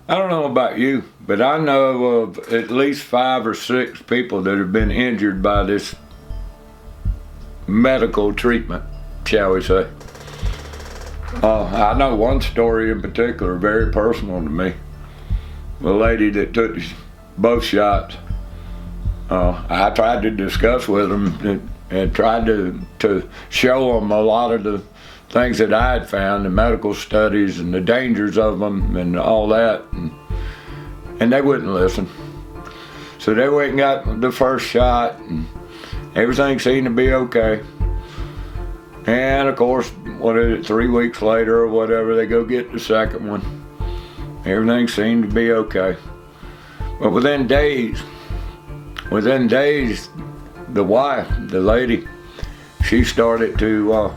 I don't know about you, but I know of at least 5 or 6 people that have been injured by this medical treatment, shall we say. I know one story in particular, very personal to me. The lady that took both shots, I tried to discuss with them and tried to show them a lot of the things that I had found, the medical studies and the dangers of them and all that, and they wouldn't listen. So they went and got the first shot, and everything seemed to be okay. And of course, 3 weeks later or whatever, they go get the second one. Everything seemed to be okay. But within days, the wife, the lady, she started to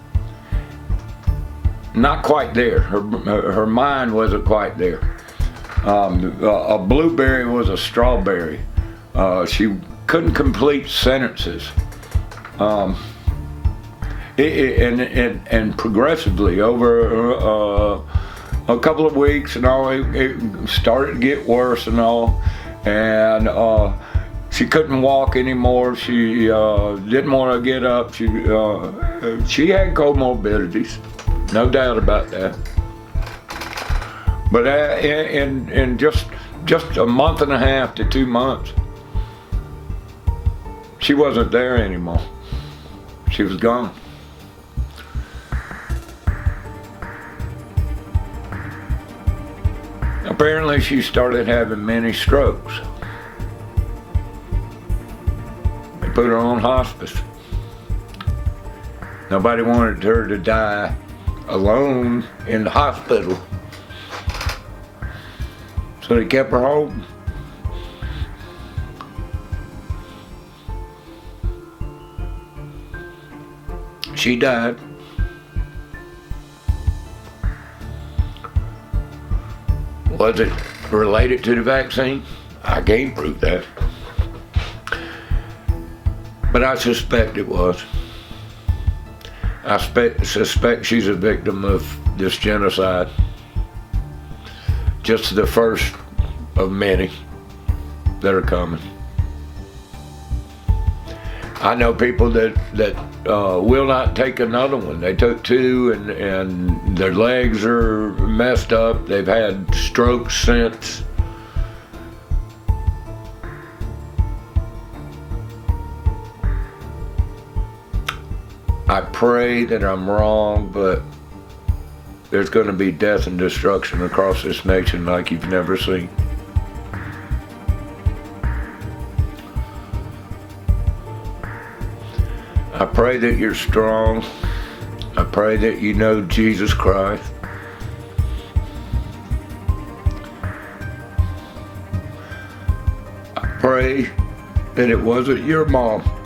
not quite there. Her mind wasn't quite there. A blueberry was a strawberry. She couldn't complete sentences. And progressively over a couple of weeks and all, it started to get worse and all. And she couldn't walk anymore. She didn't want to get up. She had comorbidities, no doubt about that. But in just a month and a half to 2 months, she wasn't there anymore. She was gone. Apparently, she started having many strokes. They put her on hospice. Nobody wanted her to die alone in the hospital, so they kept her home. She died. Was it related to the vaccine? I can't prove that. But I suspect it was. I suspect she's a victim of this genocide. Just the first of many that are coming. I know people that will not take another one. They took 2 and their legs are messed up. They've had strokes since. I pray that I'm wrong, but there's going to be death and destruction across this nation like you've never seen. I pray that you're strong. I pray that you know Jesus Christ. I pray that it wasn't your mom